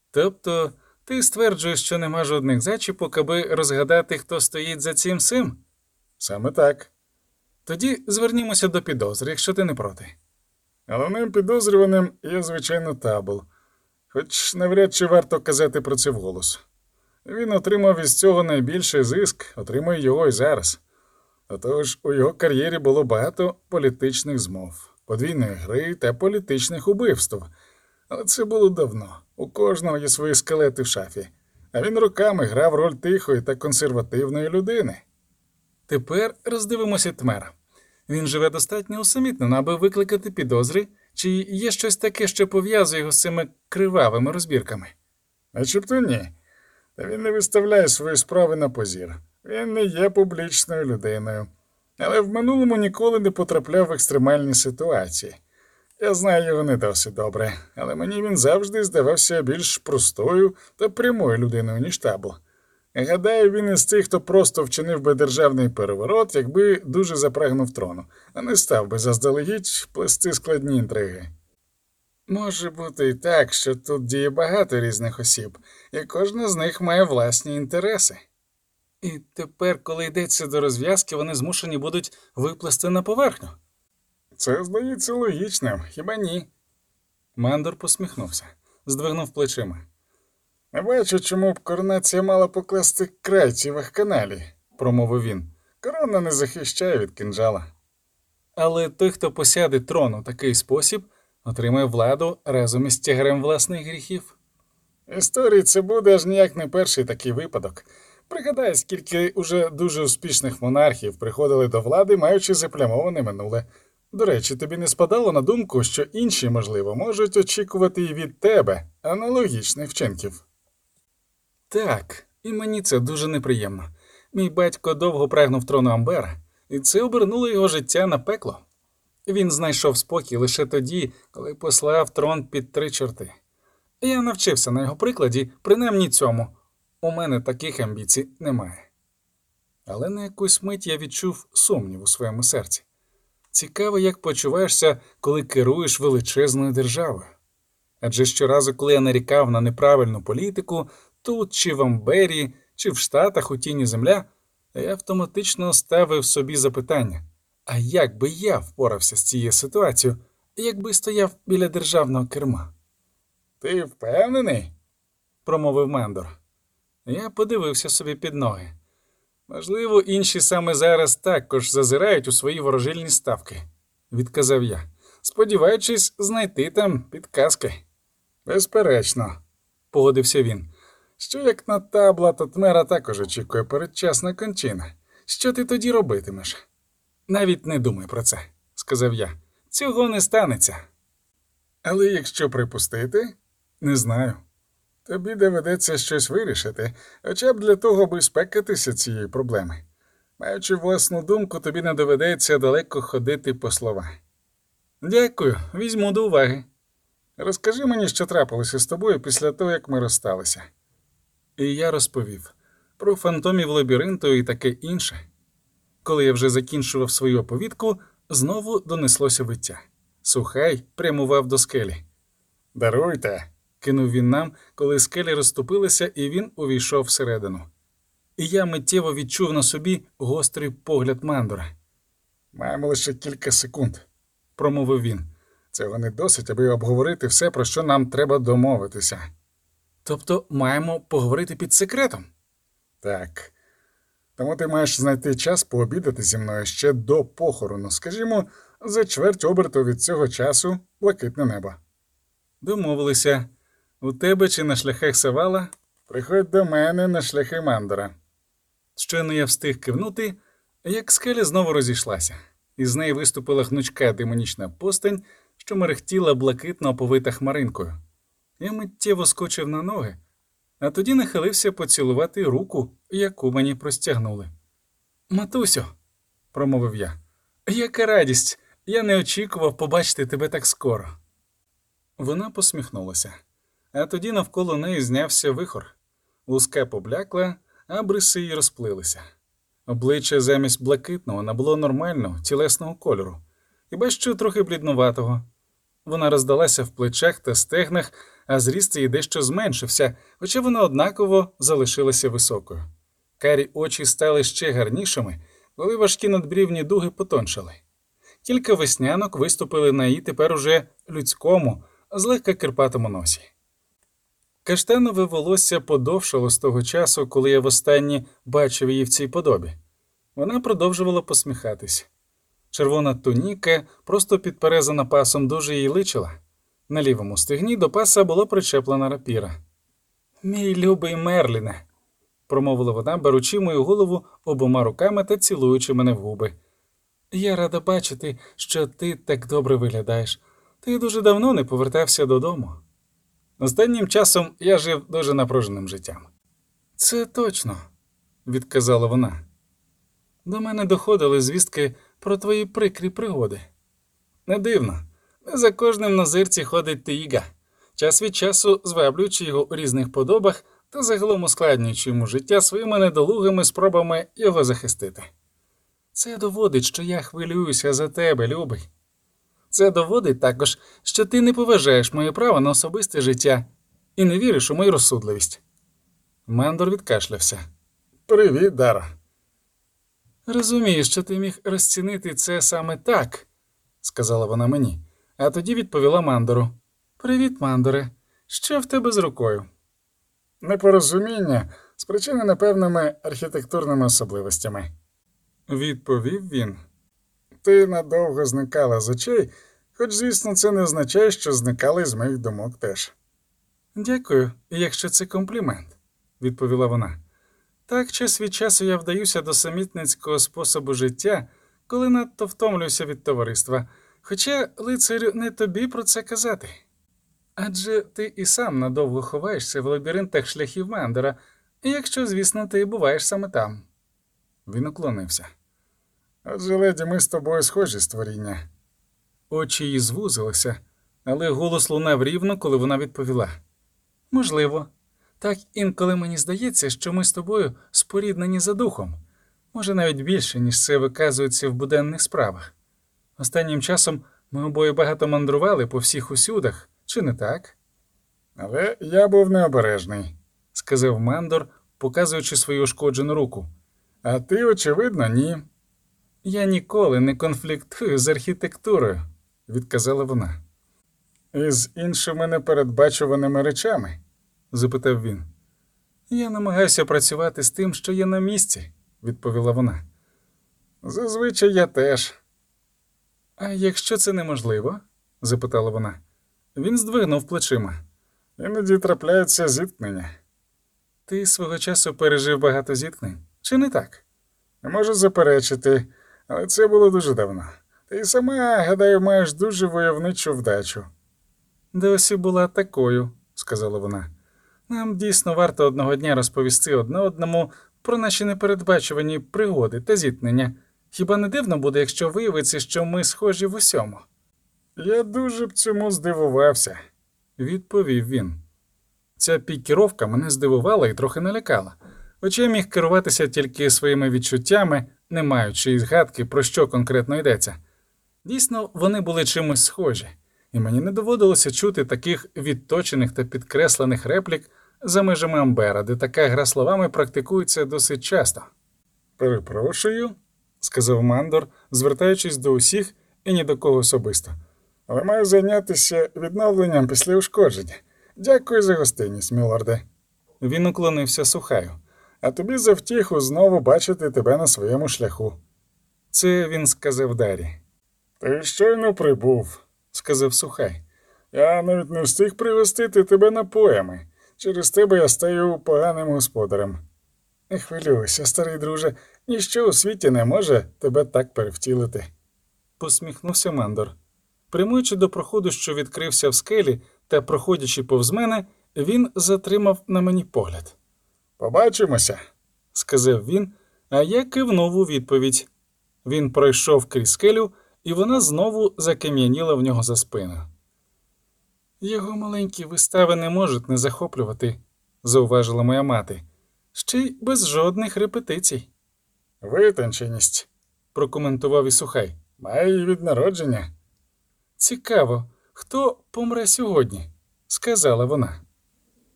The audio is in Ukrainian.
Тобто, ти стверджуєш, що нема жодних зачіпок, аби розгадати, хто стоїть за цим сим? Саме так. Тоді звернімося до підозри, якщо ти не проти. Головним підозрюваним є, звичайно, Табл. Хоч навряд чи варто казати про це вголос. Він отримав із цього найбільший зиск, отримує його і зараз. Отож, у його кар'єрі було багато політичних змов, подвійної гри та політичних убивств. Але це було давно. У кожного є свої скелети в шафі. А він роками грав роль тихої та консервативної людини. Тепер роздивимося Тмера. Він живе достатньо усамітнено, аби викликати підозри, чи є щось таке, що пов'язує його з цими кривавими розбірками? Начебто ні. Та він не виставляє свої справи на позір. Він не є публічною людиною. Але в минулому ніколи не потрапляв в екстремальні ситуації. Я знаю його не досить добре, але мені він завжди здавався більш простою та прямою людиною, ніж Табл. Гадаю, він із тих, хто просто вчинив би державний переворот, якби дуже запрагнув трону, а не став би заздалегідь плести складні інтриги. Може бути і так, що тут діє багато різних осіб, і кожна з них має власні інтереси. І тепер, коли йдеться до розв'язки, вони змушені будуть виплести на поверхню. Це здається логічним, хіба ні? Мандор посміхнувся, здвигнув плечима. Не бачу, чому б коронація мала покласти край цій вахканалі, промовив він. Корона не захищає від кинджала. Але той, хто посяде трон у такий спосіб, отримає владу разом із тягарем власних гріхів. В історії це буде аж ніяк не перший такий випадок. Пригадай, скільки уже дуже успішних монархів приходили до влади, маючи заплямоване минуле. До речі, тобі не спадало на думку, що інші, можливо, можуть очікувати і від тебе аналогічних вчинків? Так, і мені це дуже неприємно. Мій батько довго прагнув трону Амбера, і це обернуло його життя на пекло. Він знайшов спокій лише тоді, коли послав трон під 3 чорти. Я навчився на його прикладі, принаймні цьому. У мене таких амбіцій немає. Але на якусь мить я відчув сумнів у своєму серці. Цікаво, як почуваєшся, коли керуєш величезною державою. Адже щоразу, коли я нарікав на неправильну політику, тут чи в Амбері, чи в Штатах у тіні земля, я автоматично ставив собі запитання, а як би я впорався з цією ситуацією, якби стояв біля державного керма? Ти впевнений? Промовив Мендор. Я подивився собі під ноги. Можливо, інші саме зараз також зазирають у свої ворожильні ставки, відказав я, сподіваючись знайти там підказки. Безперечно, погодився він. Що як на Табла, то Тмера також очікує передчасна кончина. Що ти тоді робитимеш? Навіть не думай про це, сказав я. Цього не станеться. Але якщо припустити, не знаю. Тобі доведеться щось вирішити, хоча б для того, аби спекатися цієї проблеми. Маючи власну думку, тобі не доведеться далеко ходити по слова. Дякую, візьму до уваги. Розкажи мені, що трапилося з тобою після того, як ми розсталися. І я розповів про фантомів лабіринту і таке інше. Коли я вже закінчував свою оповідку, знову донеслося виття. Сухай прямував до скелі. «Даруйте!» – кинув він нам, коли скелі розступилися, і він увійшов всередину. І я миттєво відчув на собі гострий погляд Мандора. «Маємо лише кілька секунд», – промовив він. «Цього не досить, аби обговорити все, про що нам треба домовитися». «Тобто маємо поговорити під секретом?» «Так. Тому ти маєш знайти час пообідати зі мною ще до похорону. Скажімо, за чверть оберту від цього часу блакитне небо». «Домовилися. У тебе чи на шляхах Савала?» «Приходь до мене на шляхи Мандора». Щойно я встиг кивнути, як скеля знову розійшлася. Із неї виступила гнучка демонічна постань, що мерехтіла блакитно оповита хмаринкою. Я миттєво скочив на ноги, а тоді нахилився поцілувати руку, яку мені простягнули. «Матусю», – промовив я, – «яка радість! Я не очікував побачити тебе так скоро». Вона посміхнулася, а тоді навколо неї знявся вихор. Луска поблякла, а бриси й розплилися. Обличчя замість блакитного набуло нормального, тілесного кольору, хіба що трохи бліднуватого. Вона роздалася в плечах та стегнах, а зріст її дещо зменшився, хоча вона однаково залишилася високою. Карі очі стали ще гарнішими, коли важкі надбрівні дуги потоншали. Кілька веснянок виступили на її тепер уже людському, злегка кирпатому носі. Каштанове волосся подовшало з того часу, коли я востаннє бачив її в цій подобі. Вона продовжувала посміхатись. Червона туніка, просто підперезана пасом, дуже їй личила. На лівому стегні до паса була причеплена рапіра. «Мій любий Мерліне», – промовила вона, беручи мою голову обома руками та цілуючи мене в губи. «Я рада бачити, що ти так добре виглядаєш. Ти дуже давно не повертався додому». Останнім часом я жив дуже напруженим життям. «Це точно», – відказала вона. «До мене доходили звістки про твої прикрі пригоди. Не дивно. Не за кожним на зирці ходить Тиїга, час від часу зваблюючи його у різних подобах та загалом ускладнюючи йому життя своїми недолугими спробами його захистити. Це доводить, що я хвилююся за тебе, любий. Це доводить також, що ти не поважаєш моє право на особисте життя і не віриш у мою розсудливість». Мандор відкашлявся. «Привіт, Даро». «Розумію, що ти міг розцінити це саме так», – сказала вона мені, а тоді відповіла Мандору. «Привіт, Мандоре. Що в тебе з рукою?» «Непорозуміння, спричинене певними архітектурними особливостями», – відповів він. «Ти надовго зникала з очей, хоч, звісно, це не означає, що зникали з моїх думок теж». «Дякую, якщо це комплімент», – відповіла вона. «Так, час від часу я вдаюся до самітницького способу життя, коли надто втомлююся від товариства. Хоча, лицарю, не тобі про це казати. Адже ти і сам надовго ховаєшся в лабіринтах шляхів Мандора, якщо, звісно, ти буваєш саме там». Він уклонився. «Отже, леді, ми з тобою схожі створіння». Очі її звузилися, але голос лунав рівно, коли вона відповіла. «Можливо. Так інколи мені здається, що ми з тобою споріднені за духом. Може, навіть більше, ніж це виказується в буденних справах. Останнім часом ми обоє багато мандрували по всіх усюдах, чи не так?» «Але я був необережний», – сказав Мандор, показуючи свою ушкоджену руку. «А ти, очевидно, ні». «Я ніколи не конфліктую з архітектурою», – відказала вона. «І з іншими непередбачуваними речами?» – запитав він. «Я намагаюся працювати з тим, що є на місці», – відповіла вона. «Зазвичай я теж». «А якщо це неможливо?» – запитала вона. Він здвигнув плечима. «Іноді трапляються зіткнення». «Ти свого часу пережив багато зіткнень, чи не так?» «Не можу заперечити, але це було дуже давно. Ти й сама, гадаю, маєш дуже войовничу вдачу». «Досі була такою», – сказала вона. «Нам дійсно варто одного дня розповісти одне одному про наші непередбачувані пригоди та зіткнення. Хіба не дивно буде, якщо виявиться, що ми схожі в усьому?» «Я дуже б цьому здивувався», – відповів він. Ця пікіровка мене здивувала і трохи налякала, хоча я міг керуватися тільки своїми відчуттями, не маючи й згадки, про що конкретно йдеться. Дійсно, вони були чимось схожі, і мені не доводилося чути таких відточених та підкреслених реплік за межами Амбера, де така гра словами практикується досить часто. «Перепрошую», – сказав Мандор, звертаючись до усіх і ні до кого особисто. «Але маю зайнятися відновленням після ушкодження. Дякую за гостинність, мілорде». Він уклонився Сухаю. «А тобі за втіху знову бачити тебе на своєму шляху». Це він сказав Дарі. «Ти щойно прибув», – сказав Сухай. «Я навіть не встиг пригостити тебе напоями. Через тебе я стаю поганим господарем». «Не хвилюйся, старий друже, ніщо у світі не може тебе так перевтілити». Посміхнувся Мандор. Прямуючи до проходу, що відкрився в скелі, та проходячи повз мене, він затримав на мені погляд. «Побачимося», – сказав він, а я кивнув у відповідь. Він пройшов крізь скелю, і вона знову закам'яніла в нього за спиною. «Його маленькі вистави не можуть не захоплювати», – зауважила моя мати. «Ще й без жодних репетицій». «Витонченість», – прокоментував і Сухай. «Має її від народження». «Цікаво, хто помре сьогодні?» – сказала вона.